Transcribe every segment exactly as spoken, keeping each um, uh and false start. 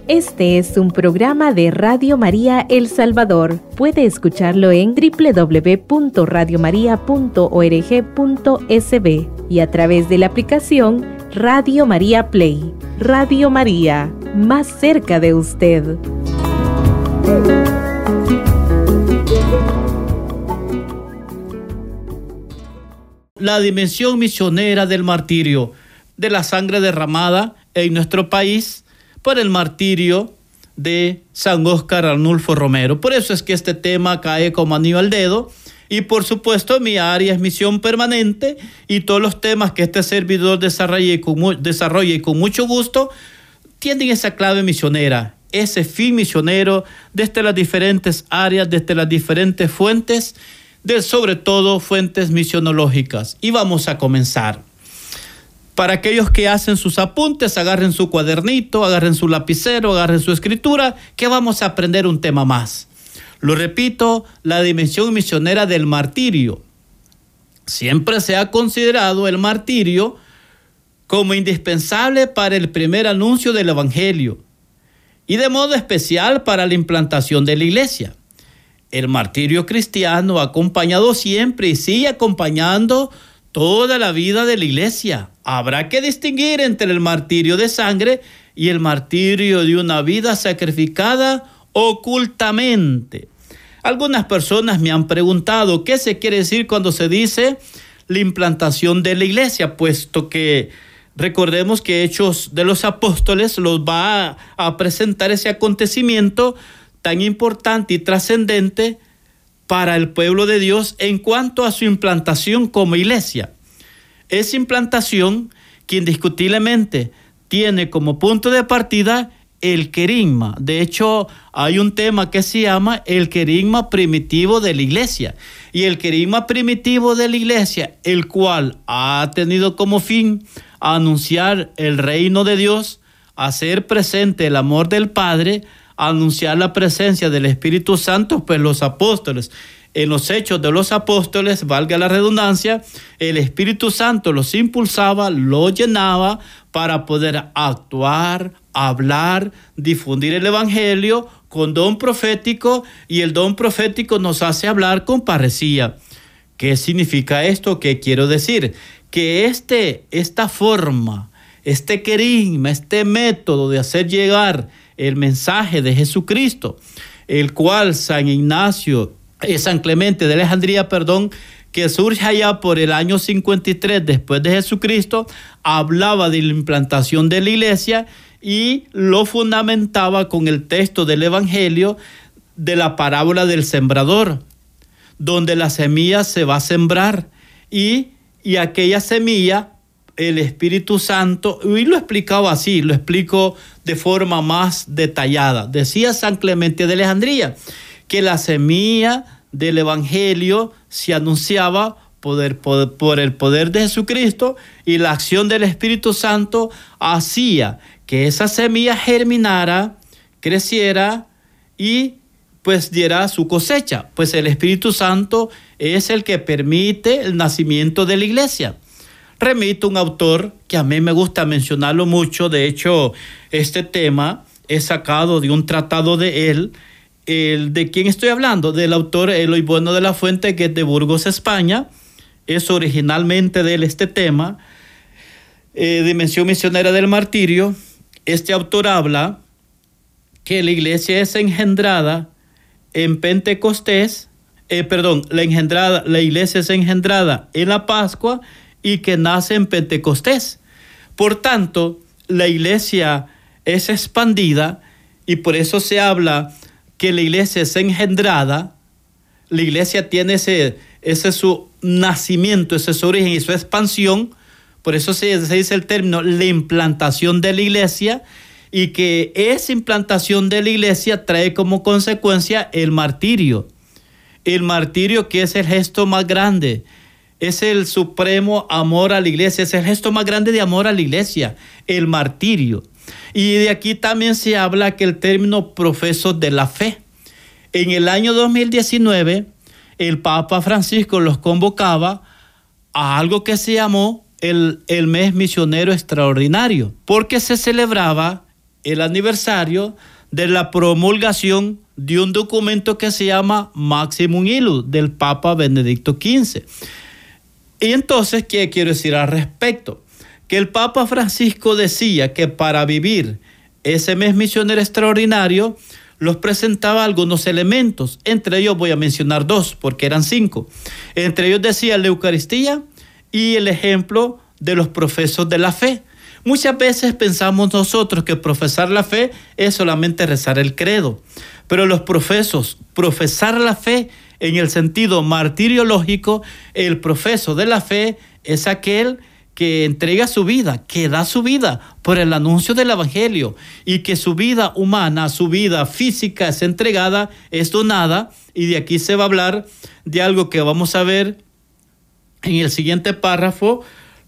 Este es un programa de Radio María El Salvador. Puede escucharlo en doble u doble u doble u punto radio maría punto org punto es be y a través de la aplicación Radio María Play. Radio María, más cerca de usted. La dimensión misionera del martirio, de la sangre derramada en nuestro país por el martirio de San Óscar Arnulfo Romero. Por eso es que este tema cae como anillo al dedo. Y por supuesto mi área es misión permanente y todos los temas que este servidor desarrolla y con, desarrolla y con mucho gusto tienen esa clave misionera, ese fin misionero desde las diferentes áreas, desde las diferentes fuentes, de, sobre todo fuentes misionológicas. Y vamos a comenzar. Para aquellos que hacen sus apuntes, agarren su cuadernito, agarren su lapicero, agarren su escritura, que vamos a aprender un tema más. Lo repito, la dimensión misionera del martirio. Siempre se ha considerado el martirio como indispensable para el primer anuncio del Evangelio y de modo especial para la implantación de la iglesia. El martirio cristiano ha acompañado siempre y sigue acompañando toda la vida de la iglesia. Habrá que distinguir entre el martirio de sangre y el martirio de una vida sacrificada ocultamente. Algunas personas me han preguntado qué se quiere decir cuando se dice la implantación de la iglesia, puesto que recordemos que Hechos de los Apóstoles los va a presentar ese acontecimiento tan importante y trascendente para el pueblo de Dios en cuanto a su implantación como iglesia. Esa implantación que indiscutiblemente tiene como punto de partida el querigma. De hecho, hay un tema que se llama el querigma primitivo de la iglesia. Y el querigma primitivo de la iglesia, el cual ha tenido como fin anunciar el reino de Dios, hacer presente el amor del Padre, anunciar la presencia del Espíritu Santo, pues los apóstoles, en los hechos de los apóstoles, valga la redundancia, el Espíritu Santo los impulsaba, los llenaba para poder actuar, hablar, difundir el Evangelio con don profético, y el don profético nos hace hablar con parresía. ¿Qué significa esto? ¿Qué quiero decir? Que este, esta forma, este querigma, este método de hacer llegar el mensaje de Jesucristo, el cual San Ignacio, eh, San Clemente de Alejandría, perdón, que surge allá por el año cincuenta y tres después de Jesucristo, hablaba de la implantación de la iglesia y lo fundamentaba con el texto del Evangelio de la parábola del sembrador, donde la semilla se va a sembrar y, y aquella semilla, el Espíritu Santo, y lo explicaba así, lo explico de forma más detallada. Decía San Clemente de Alejandría que la semilla del Evangelio se anunciaba por, por, por el poder de Jesucristo, y la acción del Espíritu Santo hacía que esa semilla germinara, creciera y pues diera su cosecha. Pues el Espíritu Santo es el que permite el nacimiento de la iglesia. Remito a un autor que a mí me gusta mencionarlo mucho. De hecho, este tema es sacado de un tratado de él. El, ¿De quién estoy hablando? Del autor Eloy Bueno de la Fuente, que es de Burgos, España. Es originalmente de él este tema, eh, Dimensión Misionera del Martirio. Este autor habla que la iglesia es engendrada en Pentecostés, eh, perdón, la, engendrada, la iglesia es engendrada en la Pascua y que nace en Pentecostés. Por tanto, la iglesia es expandida, y por eso se habla que la iglesia es engendrada. La iglesia tiene ese, ese su nacimiento, ese su origen y su expansión. Por eso se, se dice el término la implantación de la iglesia, y que esa implantación de la iglesia trae como consecuencia el martirio. El martirio, que es el gesto más grande, es el supremo amor a la iglesia, es el gesto más grande de amor a la iglesia, el martirio. Y de aquí también se habla que el término profesos de la fe. En el año dos mil diecinueve, el Papa Francisco los convocaba a algo que se llamó el, el mes misionero extraordinario, porque se celebraba el aniversario de la promulgación de un documento que se llama Maximum Illud del Papa Benedicto quince. Y entonces, ¿qué quiero decir al respecto? Que el Papa Francisco decía que para vivir ese mes misionero extraordinario, los presentaba algunos elementos. Entre ellos voy a mencionar dos, porque eran cinco. Entre ellos decía la Eucaristía y el ejemplo de los profesos de la fe. Muchas veces pensamos nosotros que profesar la fe es solamente rezar el credo, pero los profesos, profesar la fe en el sentido martiriológico, el profeso de la fe es aquel que entrega su vida, que da su vida por el anuncio del evangelio, y que su vida humana, su vida física es entregada, es donada, y de aquí se va a hablar de algo que vamos a ver en el siguiente párrafo,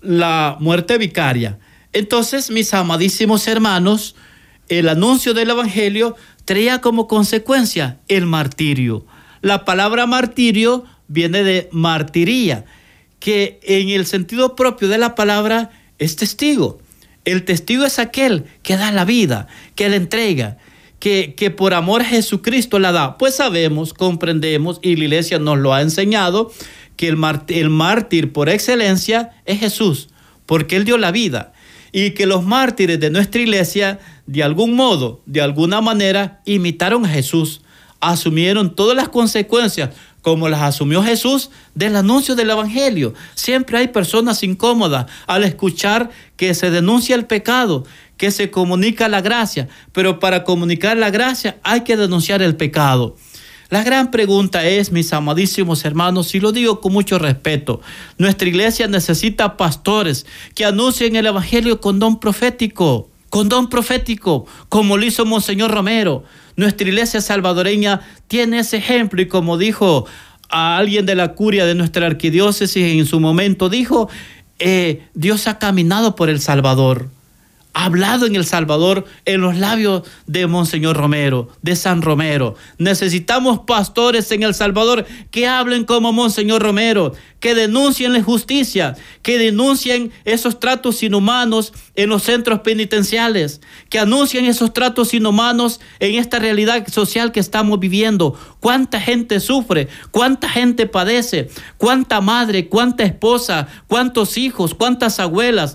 la muerte vicaria. Entonces, mis amadísimos hermanos, el anuncio del evangelio traía como consecuencia el martirio. La palabra martirio viene de martiría, que en el sentido propio de la palabra es testigo. El testigo es aquel que da la vida, que la entrega, que, que por amor a Jesucristo la da. Pues sabemos, comprendemos, y la iglesia nos lo ha enseñado, que el, mart- el mártir por excelencia es Jesús, porque Él dio la vida. Y que los mártires de nuestra iglesia, de algún modo, de alguna manera, imitaron a Jesús. Asumieron todas las consecuencias, como las asumió Jesús, del anuncio del evangelio. Siempre hay personas incómodas al escuchar que se denuncia el pecado, que se comunica la gracia, pero para comunicar la gracia hay que denunciar el pecado. La gran pregunta es, mis amadísimos hermanos, y lo digo con mucho respeto, nuestra iglesia necesita pastores que anuncien el evangelio con don profético, con don profético, como lo hizo Monseñor Romero. Nuestra iglesia salvadoreña tiene ese ejemplo, y como dijo a alguien de la curia de nuestra arquidiócesis en su momento, dijo, eh, Dios ha caminado por El Salvador. Ha hablado en El Salvador en los labios de Monseñor Romero, de San Romero. Necesitamos pastores en El Salvador que hablen como Monseñor Romero, que denuncien la injusticia, que denuncien esos tratos inhumanos en los centros penitenciales, que anuncien esos tratos inhumanos en esta realidad social que estamos viviendo. Cuánta gente sufre, cuánta gente padece, cuánta madre, cuánta esposa, cuántos hijos, cuántas abuelas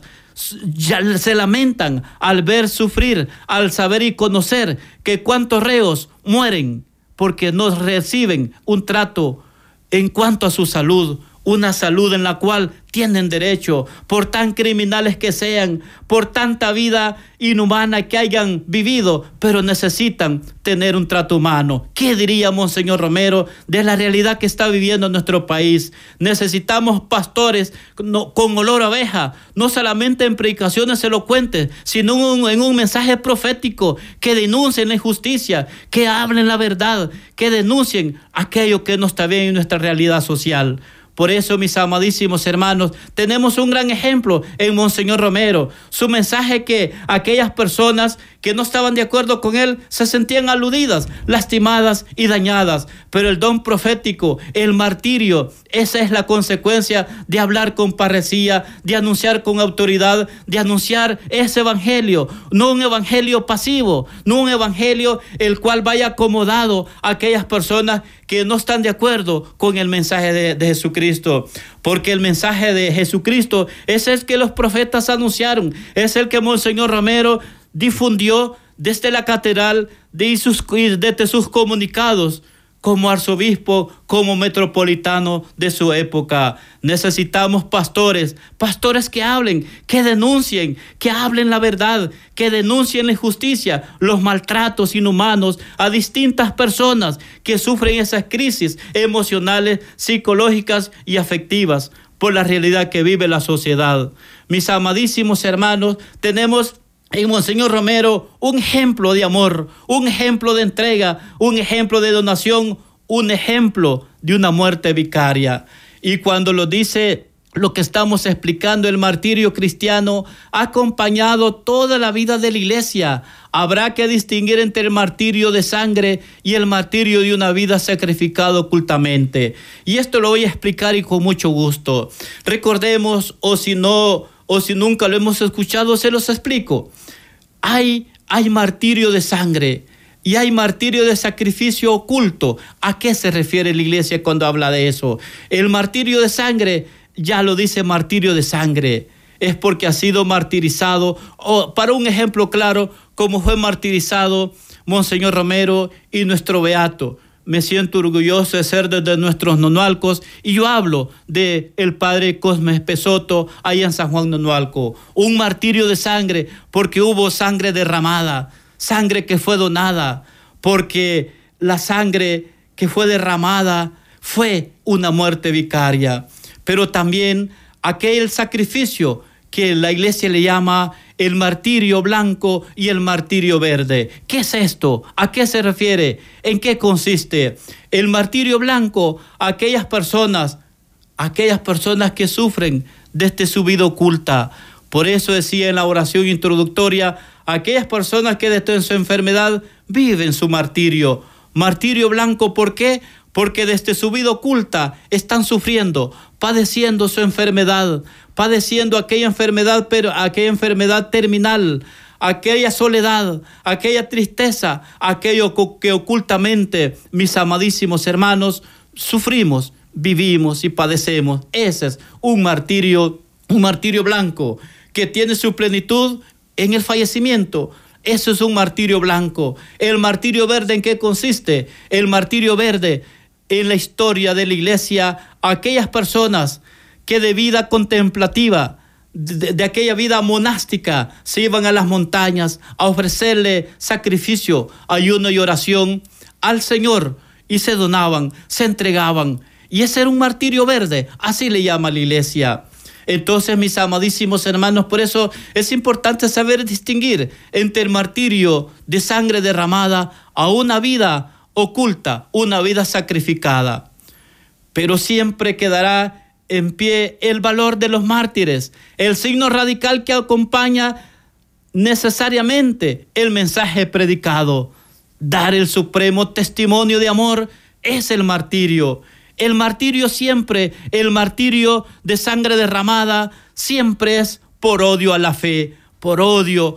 ya se lamentan al ver sufrir, al saber y conocer que cuántos reos mueren porque no reciben un trato en cuanto a su salud, una salud en la cual tienen derecho, por tan criminales que sean, por tanta vida inhumana que hayan vivido, pero necesitan tener un trato humano. ¿Qué diría Monseñor Romero de la realidad que está viviendo nuestro país? Necesitamos pastores no, con olor a abeja, no solamente en predicaciones elocuentes, sino un, en un mensaje profético, que denuncien la injusticia, que hablen la verdad, que denuncien aquello que no está bien en nuestra realidad social. Por eso, mis amadísimos hermanos, tenemos un gran ejemplo en Monseñor Romero. Su mensaje, que aquellas personas que no estaban de acuerdo con él se sentían aludidas, lastimadas y dañadas. Pero el don profético, el martirio, esa es la consecuencia de hablar con parresía, de anunciar con autoridad, de anunciar ese evangelio. No un evangelio pasivo, no un evangelio el cual vaya acomodado a aquellas personas que no están de acuerdo con el mensaje de, de Jesucristo. Porque el mensaje de Jesucristo es el que los profetas anunciaron, es el que Monseñor Romero difundió desde la catedral, de sus, desde sus comunicados, como arzobispo, como metropolitano de su época. Necesitamos pastores, pastores que hablen, que denuncien, que hablen la verdad, que denuncien la injusticia, los maltratos inhumanos a distintas personas que sufren esas crisis emocionales, psicológicas y afectivas por la realidad que vive la sociedad. Mis amadísimos hermanos, tenemos en Monseñor Romero un ejemplo de amor, un ejemplo de entrega, un ejemplo de donación, un ejemplo de una muerte vicaria. Y cuando lo dice, lo que estamos explicando, el martirio cristiano ha acompañado toda la vida de la iglesia. Habrá que distinguir entre el martirio de sangre y el martirio de una vida sacrificada ocultamente. Y esto lo voy a explicar y con mucho gusto. Recordemos, o si no, o si nunca lo hemos escuchado, se los explico. Hay hay martirio de sangre y hay martirio de sacrificio oculto. ¿A qué se refiere la iglesia cuando habla de eso? El martirio de sangre, ya lo dice martirio de sangre, es porque ha sido martirizado. O, para un ejemplo claro, como fue martirizado Monseñor Romero y nuestro beato. Me siento orgulloso de ser desde nuestros nonualcos, y yo hablo de el padre Cosme Espesoto allá en San Juan Nonualco. Un martirio de sangre porque hubo sangre derramada, sangre que fue donada, porque la sangre que fue derramada fue una muerte vicaria. Pero también aquel sacrificio que la iglesia le llama el martirio blanco y el martirio verde. ¿Qué es esto? ¿A qué se refiere? ¿En qué consiste? El martirio blanco, aquellas personas, aquellas personas que sufren desde su vida oculta. Por eso decía en la oración introductoria, aquellas personas que desde su enfermedad viven su martirio. Martirio blanco, ¿por qué? Porque desde su vida oculta están sufriendo, padeciendo su enfermedad, padeciendo aquella enfermedad, pero aquella enfermedad terminal, aquella soledad, aquella tristeza, aquello que ocultamente, mis amadísimos hermanos, sufrimos, vivimos y padecemos. Ese es un martirio, un martirio blanco que tiene su plenitud en el fallecimiento. Eso es un martirio blanco. El martirio verde, ¿en qué consiste? El martirio verde, en la historia de la iglesia, aquellas personas que de vida contemplativa, de, de aquella vida monástica, se iban a las montañas a ofrecerle sacrificio, ayuno y oración al Señor, y se donaban, se entregaban, y ese era un martirio verde, así le llama la iglesia. Entonces, mis amadísimos hermanos, por eso es importante saber distinguir entre el martirio de sangre derramada a una vida oculta, una vida sacrificada. Pero siempre quedará en pie el valor de los mártires, el signo radical que acompaña necesariamente el mensaje predicado. Dar el supremo testimonio de amor es el martirio. El martirio siempre, el martirio de sangre derramada, siempre es por odio a la fe, por odio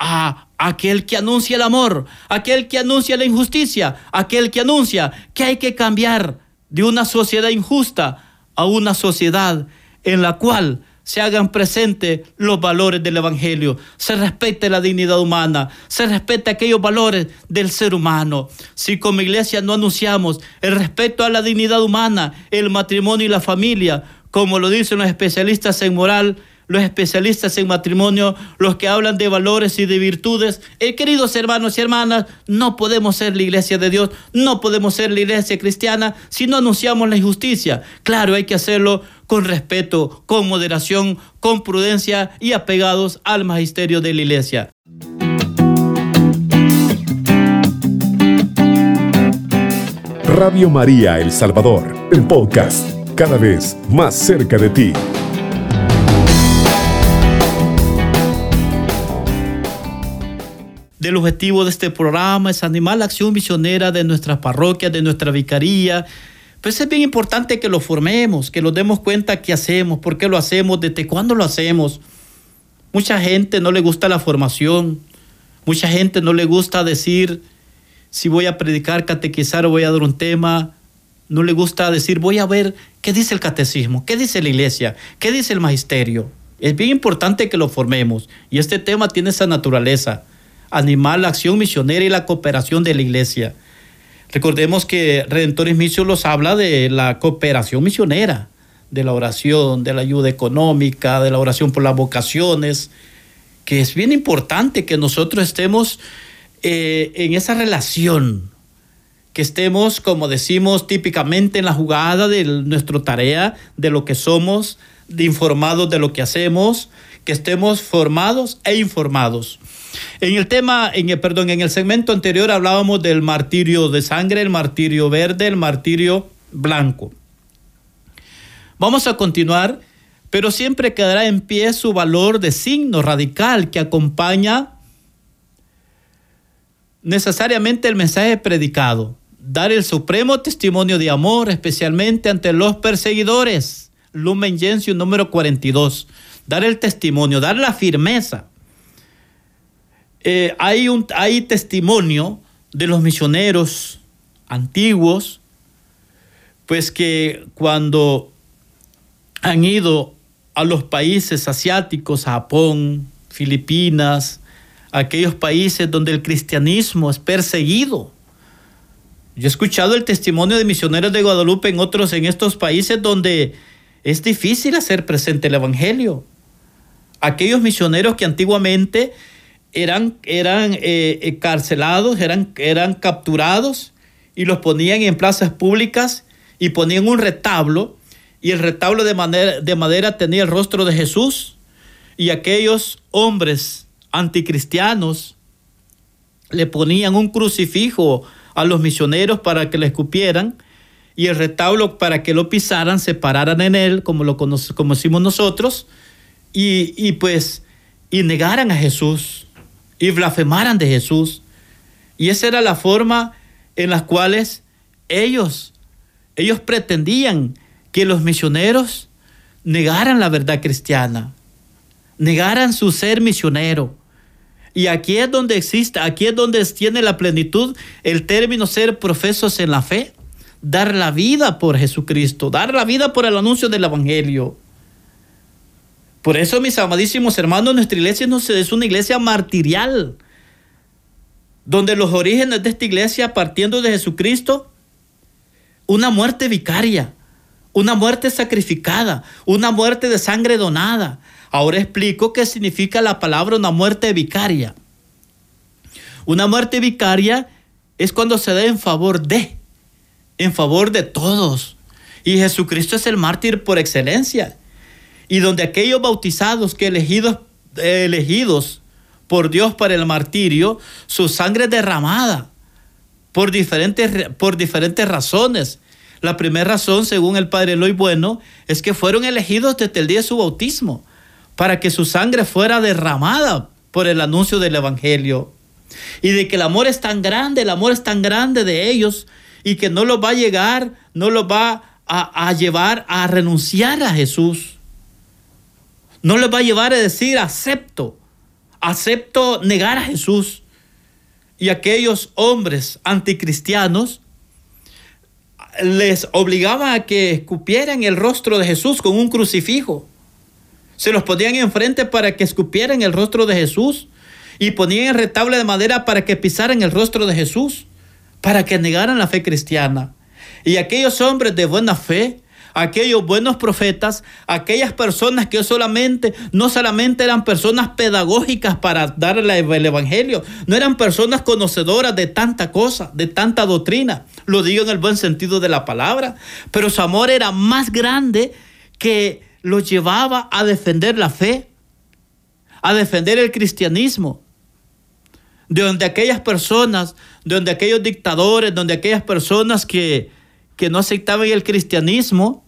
a aquel que anuncia el amor, aquel que anuncia la injusticia, aquel que anuncia que hay que cambiar de una sociedad injusta a una sociedad en la cual se hagan presentes los valores del evangelio, se respete la dignidad humana, se respete aquellos valores del ser humano. Si como iglesia no anunciamos el respeto a la dignidad humana, el matrimonio y la familia, como lo dicen los especialistas en moral, los especialistas en matrimonio, los que hablan de valores y de virtudes, eh, queridos hermanos y hermanas, no podemos ser la iglesia de Dios, no podemos ser la iglesia cristiana si no anunciamos la injusticia. Claro, hay que hacerlo con respeto, con moderación, con prudencia y apegados al magisterio de la iglesia. Radio María El Salvador, el podcast, cada vez más cerca de ti. El objetivo de este programa es animar la acción misionera de nuestras parroquias, de nuestra vicaría. Pues es bien importante que lo formemos, que nos demos cuenta qué hacemos, por qué lo hacemos, desde cuándo lo hacemos. Mucha gente no le gusta la formación, mucha gente no le gusta decir si voy a predicar, catequizar o voy a dar un tema. No le gusta decir voy a ver qué dice el catecismo, qué dice la iglesia, qué dice el magisterio. Es bien importante que lo formemos y este tema tiene esa naturaleza. Animar la acción misionera y la cooperación de la iglesia. Recordemos que Redentores Misión los habla de la cooperación misionera, de la oración, de la ayuda económica, de la oración por las vocaciones, que es bien importante que nosotros estemos eh, en esa relación, que estemos, como decimos típicamente, en la jugada de nuestra tarea, de lo que somos, de informados de lo que hacemos, que estemos formados e informados. En el tema, en el, perdón, en el segmento anterior hablábamos del martirio de sangre, el martirio verde, el martirio blanco. Vamos a continuar, pero siempre quedará en pie su valor de signo radical que acompaña necesariamente el mensaje predicado. Dar el supremo testimonio de amor, especialmente ante los perseguidores. Lumen Gentium número cuarenta y dos. Dar el testimonio, dar la firmeza. eh, hay, un, hay testimonio de los misioneros antiguos, pues que cuando han ido a los países asiáticos, Japón, Filipinas, aquellos países donde el cristianismo es perseguido. Yo he escuchado el testimonio de misioneros de Guadalupe en otros, en estos países donde es difícil hacer presente el evangelio. Aquellos misioneros que antiguamente eran, eran eh, encarcelados, eran, eran capturados y los ponían en plazas públicas y ponían un retablo, y el retablo de, manera, de madera tenía el rostro de Jesús, y aquellos hombres anticristianos le ponían un crucifijo a los misioneros para que le escupieran, y el retablo para que lo pisaran, se pararan en él, como lo conoce, como decimos nosotros, y, y pues y negaran a Jesús y blasfemaran de Jesús. Y esa era la forma en la cual ellos, ellos pretendían que los misioneros negaran la verdad cristiana, negaran su ser misionero. Y aquí es donde existe, aquí es donde tiene la plenitud el término ser profesos en la fe, dar la vida por Jesucristo, dar la vida por el anuncio del evangelio. Por eso, mis amadísimos hermanos, nuestra iglesia no es una iglesia martirial, donde los orígenes de esta iglesia, partiendo de Jesucristo, una muerte vicaria, una muerte sacrificada, una muerte de sangre donada. Ahora explico qué significa la palabra una muerte vicaria. Una muerte vicaria es cuando se da en favor de, en favor de todos. Y Jesucristo es el mártir por excelencia. Y donde aquellos bautizados que elegidos, eh, elegidos por Dios para el martirio, su sangre es derramada por diferentes, por diferentes razones. La primera razón, según el Padre Eloy Bueno, es que fueron elegidos desde el día de su bautismo, para que su sangre fuera derramada por el anuncio del evangelio. Y de que el amor es tan grande, el amor es tan grande de ellos, y que no los va a llegar, no los va a, a llevar a renunciar a Jesús. No les va a llevar a decir acepto, acepto negar a Jesús. Y aquellos hombres anticristianos les obligaban a que escupieran el rostro de Jesús con un crucifijo. Se los ponían enfrente para que escupieran el rostro de Jesús, y ponían el retablo de madera para que pisaran el rostro de Jesús, para que negaran la fe cristiana. Y aquellos hombres de buena fe, aquellos buenos profetas, aquellas personas que solamente, no solamente eran personas pedagógicas para dar el evangelio, no eran personas conocedoras de tanta cosa, de tanta doctrina, lo digo en el buen sentido de la palabra, pero su amor era más grande, que los llevaba a defender la fe, a defender el cristianismo. De donde aquellas personas, de donde aquellos dictadores, donde aquellas personas que, que no aceptaban el cristianismo,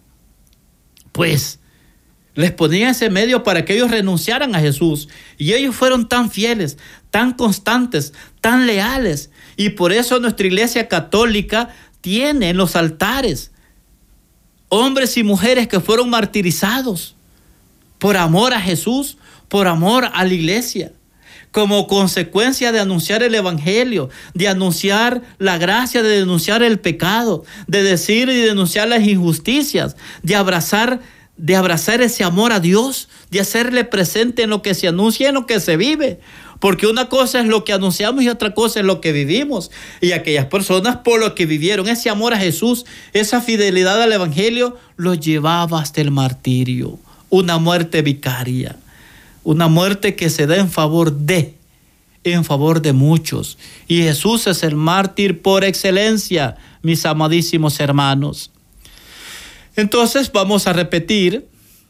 pues les ponían ese medio para que ellos renunciaran a Jesús. Y ellos fueron tan fieles, tan constantes, tan leales. Y por eso nuestra iglesia católica tiene en los altares hombres y mujeres que fueron martirizados por amor a Jesús, por amor a la iglesia, como consecuencia de anunciar el evangelio, de anunciar la gracia, de denunciar el pecado, de decir y denunciar las injusticias, de abrazar, de abrazar ese amor a Dios, de hacerle presente en lo que se anuncia y en lo que se vive. Porque una cosa es lo que anunciamos y otra cosa es lo que vivimos. Y aquellas personas, por lo que vivieron ese amor a Jesús, esa fidelidad al evangelio, los llevaba hasta el martirio. Una muerte vicaria, una muerte que se da en favor de, en favor de muchos. Y Jesús es el mártir por excelencia, mis amadísimos hermanos. Entonces vamos a repetir,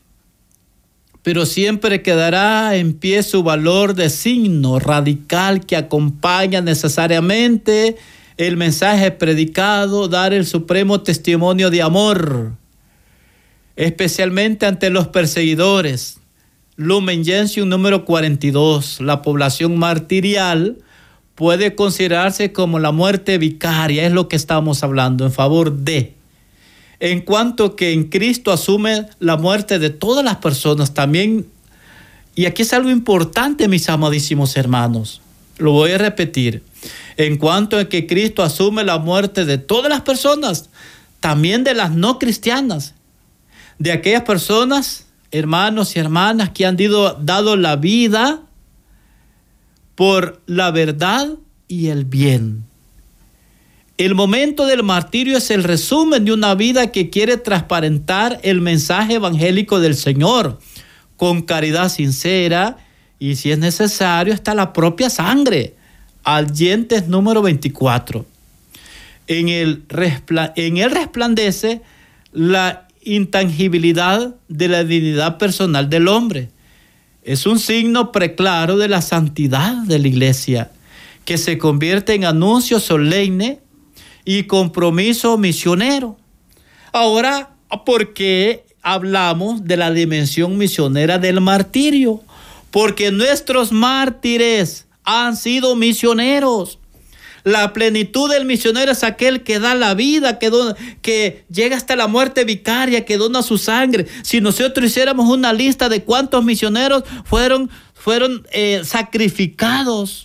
pero siempre quedará en pie su valor de signo radical que acompaña necesariamente el mensaje predicado, dar el supremo testimonio de amor, especialmente ante los perseguidores. Lumen Gentium número cuarenta y dos, la población martirial puede considerarse como la muerte vicaria, es lo que estamos hablando, en favor de. En cuanto que en Cristo asume la muerte de todas las personas también. Y aquí es algo importante, mis amadísimos hermanos. Lo voy a repetir. En cuanto a que Cristo asume la muerte de todas las personas, también de las no cristianas, de aquellas personas, hermanos y hermanas, que han dido, dado la vida por la verdad y el bien. El momento del martirio es el resumen de una vida que quiere transparentar el mensaje evangélico del Señor con caridad sincera y, si es necesario, hasta la propia sangre. Allentes número veinticuatro. En él, respla- en él resplandece la intangibilidad de la dignidad personal del hombre. Es un signo preclaro de la santidad de la iglesia, que se convierte en anuncio solemne y compromiso misionero. Ahora, ¿por qué hablamos de la dimensión misionera del martirio? Porque nuestros mártires han sido misioneros. La plenitud del misionero es aquel que da la vida, que, do, que llega hasta la muerte vicaria, que dona su sangre. Si nosotros hiciéramos una lista de cuántos misioneros fueron, fueron eh, sacrificados.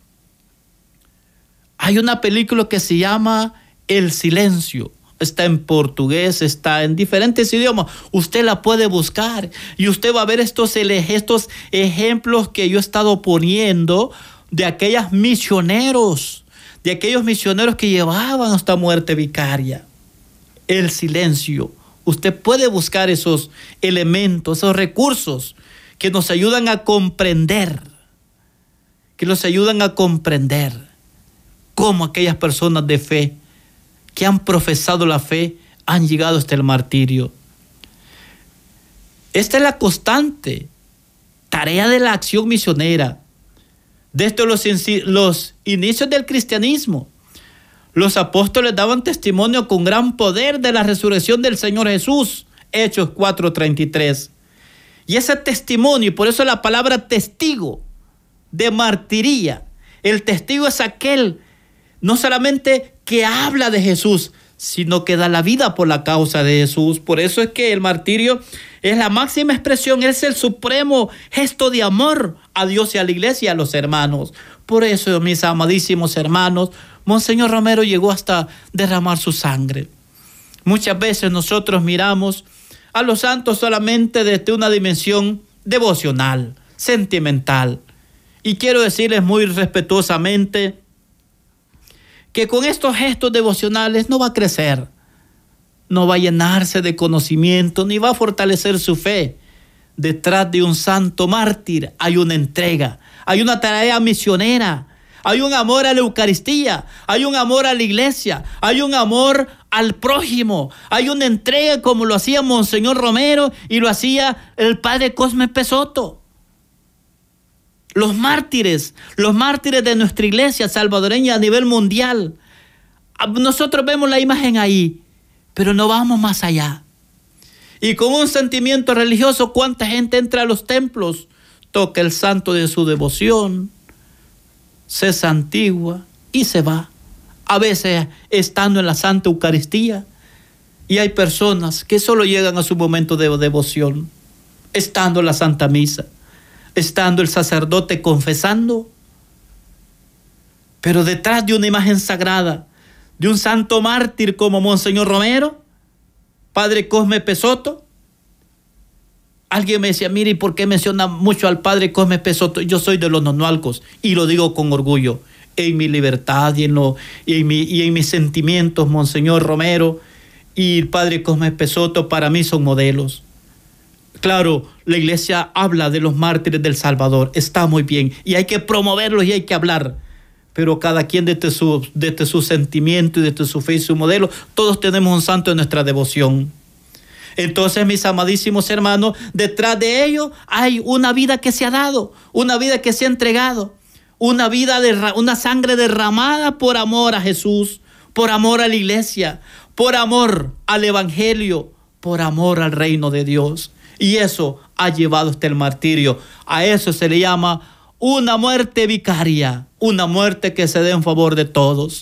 Hay una película que se llama El Silencio. Está en portugués, está en diferentes idiomas. Usted la puede buscar y usted va a ver estos, estos ejemplos que yo he estado poniendo de aquellos misioneros, de aquellos misioneros que llevaban hasta muerte vicaria. El silencio. Usted puede buscar esos elementos, esos recursos que nos ayudan a comprender, que nos ayudan a comprender cómo aquellas personas de fe que han profesado la fe han llegado hasta el martirio. Esta es la constante tarea de la acción misionera. Desde los, los inicios del cristianismo, los apóstoles daban testimonio con gran poder de la resurrección del Señor Jesús. Hechos cuatro treinta y tres. Y ese testimonio, y por eso la palabra testigo de martiría. El testigo es aquel no solamente que habla de Jesús, sino que da la vida por la causa de Jesús. Por eso es que el martirio es la máxima expresión, es el supremo gesto de amor a Dios y a la iglesia y a los hermanos. Por eso, mis amadísimos hermanos, Monseñor Romero llegó hasta derramar su sangre. Muchas veces nosotros miramos a los santos solamente desde una dimensión devocional, sentimental. Y quiero decirles muy respetuosamente que con estos gestos devocionales no va a crecer, no va a llenarse de conocimiento, ni va a fortalecer su fe. Detrás de un santo mártir hay una entrega, hay una tarea misionera, hay un amor a la Eucaristía, hay un amor a la iglesia, hay un amor al prójimo, hay una entrega como lo hacía Monseñor Romero y lo hacía el padre Cosme Pesoto. Los mártires, los mártires de nuestra iglesia salvadoreña a nivel mundial. Nosotros vemos la imagen ahí, pero no vamos más allá. Y con un sentimiento religioso, ¿cuánta gente entra a los templos? Toca el santo de su devoción, se santigua y se va. A veces estando en la Santa Eucaristía. Y hay personas que solo llegan a su momento de devoción, estando en la Santa Misa, estando el sacerdote confesando. Pero detrás de una imagen sagrada, de un santo mártir como Monseñor Romero, padre Cosme Pesoto, alguien me decía, mire, ¿y por qué menciona mucho al padre Cosme Pesoto? Yo soy de los nonualcos y lo digo con orgullo. En mi libertad y en, lo, y en, mi, y en mis sentimientos, Monseñor Romero y el padre Cosme Pesoto para mí son modelos. Claro, la iglesia habla de los mártires del Salvador, está muy bien, y hay que promoverlos y hay que hablar, pero cada quien desde su, desde su sentimiento y desde su fe y su modelo, todos tenemos un santo en nuestra devoción. Entonces, mis amadísimos hermanos, detrás de ello hay una vida que se ha dado, una vida que se ha entregado, una vida de una sangre derramada por amor a Jesús, por amor a la iglesia, por amor al evangelio, por amor al reino de Dios. Y eso ha llevado hasta el martirio. A eso se le llama una muerte vicaria, una muerte que se dé en favor de todos.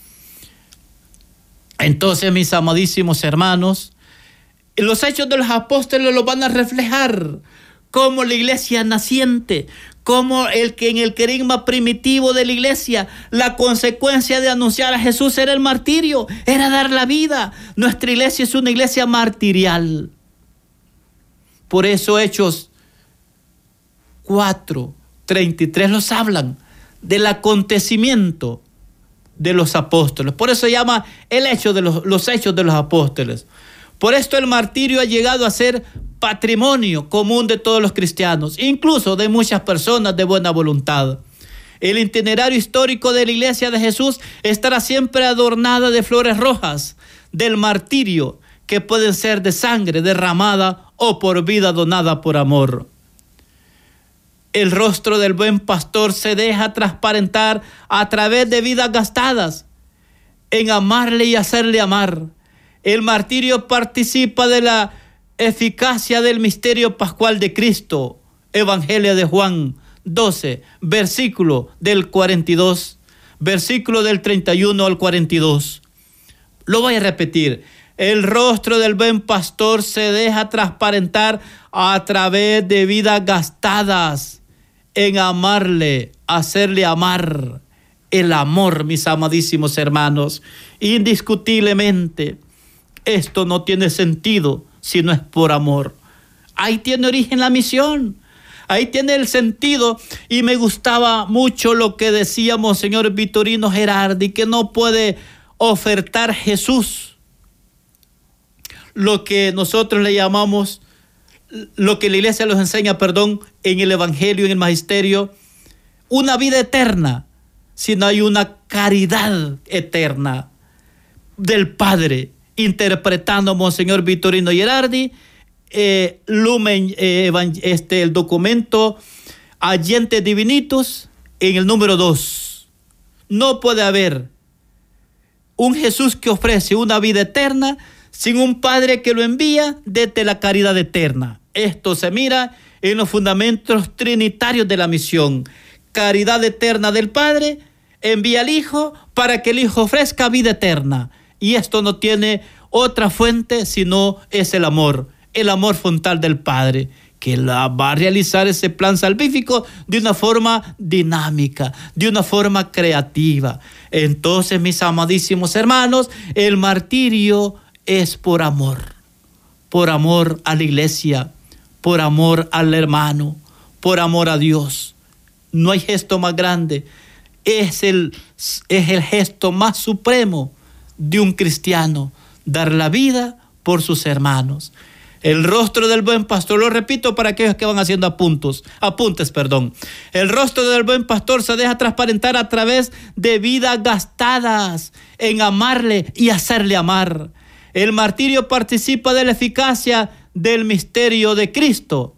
Entonces, mis amadísimos hermanos, los hechos de los apóstoles los van a reflejar como la iglesia naciente, como el que en el querigma primitivo de la iglesia, la consecuencia de anunciar a Jesús era el martirio, era dar la vida. Nuestra iglesia es una iglesia martirial. Por eso Hechos cuatro, treinta y tres los hablan del acontecimiento de los apóstoles. Por eso se llama el hecho de los, los hechos de los apóstoles. Por esto el martirio ha llegado a ser patrimonio común de todos los cristianos, incluso de muchas personas de buena voluntad. El itinerario histórico de la iglesia de Jesús estará siempre adornada de flores rojas del martirio, que pueden ser de sangre derramada o por vida donada por amor. El rostro del buen pastor se deja transparentar a través de vidas gastadas en amarle y hacerle amar. El martirio participa de la eficacia del misterio pascual de Cristo. Evangelio de Juan doce, versículo del cuarenta y dos, versículo del treinta y uno al cuarenta y dos. Lo voy a repetir. El rostro del buen pastor se deja transparentar a través de vidas gastadas en amarle, hacerle amar. El amor, mis amadísimos hermanos, indiscutiblemente, esto no tiene sentido si no es por amor. Ahí tiene origen la misión. Ahí tiene el sentido. Y me gustaba mucho lo que decía Monseñor Vitorino Gerardi, que no puede ofertar Jesús lo que nosotros le llamamos, lo que la iglesia nos enseña, perdón, en el evangelio, en el magisterio, una vida eterna, si no hay una caridad eterna del Padre, interpretando Monseñor Vitorino Gerardi, eh, Lumen, eh, este, el documento Agentes Divinitus, en el número dos. No puede haber un Jesús que ofrece una vida eterna sin un Padre que lo envía desde la caridad eterna. Esto se mira en los fundamentos trinitarios de la misión. Caridad eterna del Padre, envía al Hijo para que el Hijo ofrezca vida eterna. Y esto no tiene otra fuente sino es el amor, el amor frontal del Padre, que la va a realizar ese plan salvífico de una forma dinámica, de una forma creativa. Entonces, mis amadísimos hermanos, el martirio es por amor, por amor a la iglesia, por amor al hermano, por amor a Dios. No hay gesto más grande. Es el, es el gesto más supremo de un cristiano, dar la vida por sus hermanos. El rostro del buen pastor, lo repito para aquellos que van haciendo apuntos, apuntes, perdón. El rostro del buen pastor se deja transparentar a través de vidas gastadas en amarle y hacerle amar. El martirio participa de la eficacia del misterio de Cristo.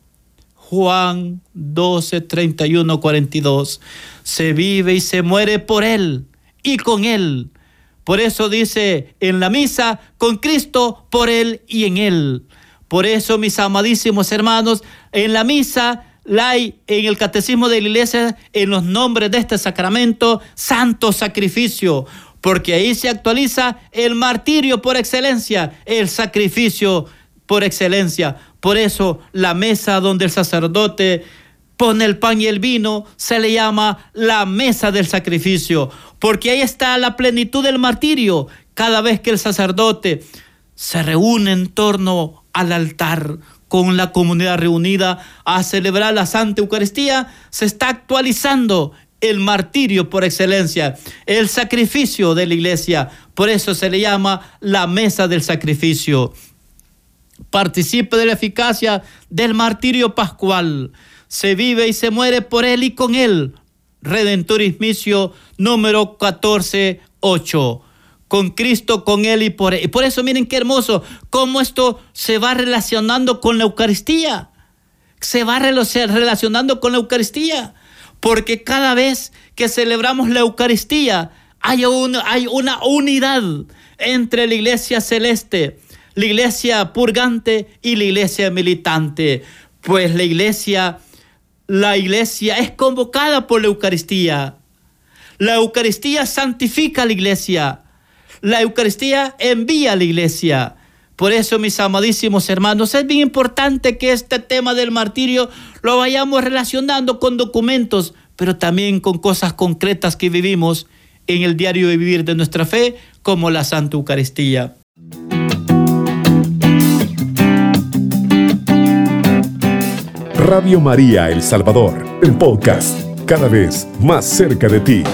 Juan doce, treinta y uno, cuarenta y dos. Se vive y se muere por Él y con Él. Por eso dice en la misa, con Cristo, por Él y en Él. Por eso, mis amadísimos hermanos, en la misa, la hay en el catecismo de la iglesia, en los nombres de este sacramento, santo sacrificio, porque ahí se actualiza el martirio por excelencia, el sacrificio por excelencia. Por eso, la mesa donde el sacerdote pone el pan y el vino se le llama la mesa del sacrificio, porque ahí está la plenitud del martirio. Cada vez que el sacerdote se reúne en torno al altar con la comunidad reunida a celebrar la Santa Eucaristía, se está actualizando el martirio por excelencia, el sacrificio de la iglesia. Por eso se le llama la mesa del sacrificio. Participe de la eficacia del martirio pascual. Se vive y se muere por Él y con Él. Redentoris Missio número catorce, ocho. Con Cristo, con Él y por Él. Y por eso miren qué hermoso, cómo esto se va relacionando con la Eucaristía. Se va relacionando con la Eucaristía. Porque cada vez que celebramos la Eucaristía, hay una, hay una unidad entre la iglesia celeste, la iglesia purgante y la iglesia militante. Pues la iglesia, la iglesia es convocada por la Eucaristía. La Eucaristía santifica a la iglesia. La Eucaristía envía a la iglesia. Por eso, mis amadísimos hermanos, es bien importante que este tema del martirio lo vayamos relacionando con documentos, pero también con cosas concretas que vivimos en el diario de vivir de nuestra fe, como la Santa Eucaristía. Radio María El Salvador, el podcast, cada vez más cerca de ti.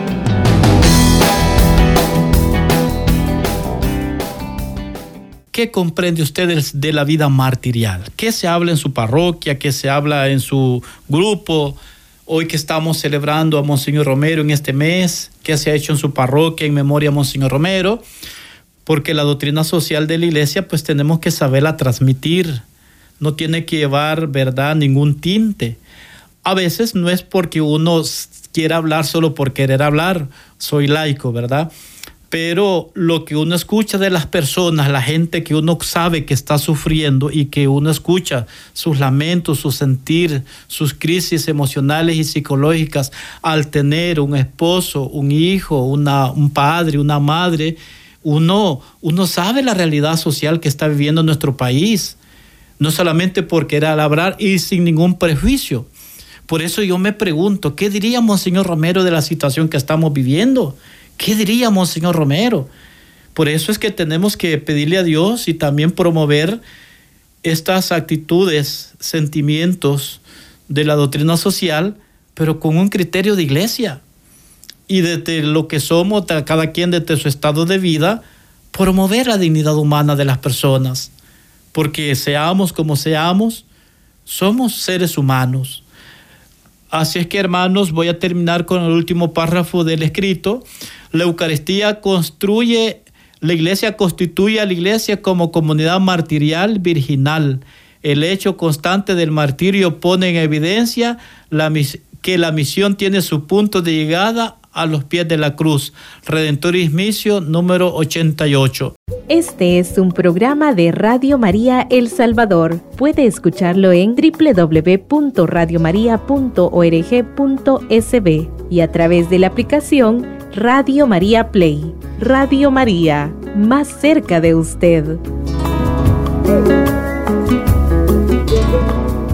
¿Qué comprende usted de la vida martirial? ¿Qué se habla en su parroquia? ¿Qué se habla en su grupo? Hoy que estamos celebrando a Monseñor Romero en este mes, ¿qué se ha hecho en su parroquia en memoria a Monseñor Romero? Porque la doctrina social de la Iglesia, pues tenemos que saberla transmitir. No tiene que llevar, ¿verdad?, ningún tinte. A veces no es porque uno quiera hablar solo por querer hablar. Soy laico, ¿verdad? Pero lo que uno escucha de las personas, la gente que uno sabe que está sufriendo y que uno escucha sus lamentos, su sentir, sus crisis emocionales y psicológicas al tener un esposo, un hijo, una, un padre, una madre, uno, uno sabe la realidad social que está viviendo nuestro país. No solamente por querer hablar y sin ningún prejuicio. Por eso yo me pregunto, ¿qué diría Monseñor Romero de la situación que estamos viviendo? ¿Qué diría Monseñor Romero? Por eso es que tenemos que pedirle a Dios y también promover estas actitudes, sentimientos de la doctrina social, pero con un criterio de iglesia. Y desde lo que somos, cada quien desde su estado de vida, promover la dignidad humana de las personas. Porque seamos como seamos, somos seres humanos. Así es que, hermanos, voy a terminar con el último párrafo del escrito. La Eucaristía construye, la Iglesia constituye a la Iglesia como comunidad martirial virginal. El hecho constante del martirio pone en evidencia la, que la misión tiene su punto de llegada a los pies de la cruz. Redentoris Missio número ochenta y ocho. Este es un programa de Radio María El Salvador. Puede escucharlo en doble u doble u doble u punto radio maría punto org punto es be y a través de la aplicación Radio María Play. Radio María, más cerca de usted.